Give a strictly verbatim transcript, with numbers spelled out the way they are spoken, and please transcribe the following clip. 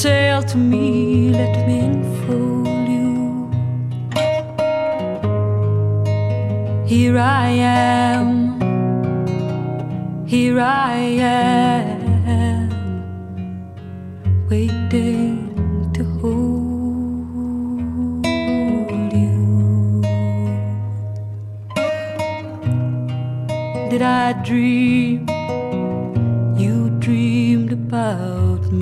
sail to me, let me enfold you. Here I am, here I am, waiting to hold you. Did I dream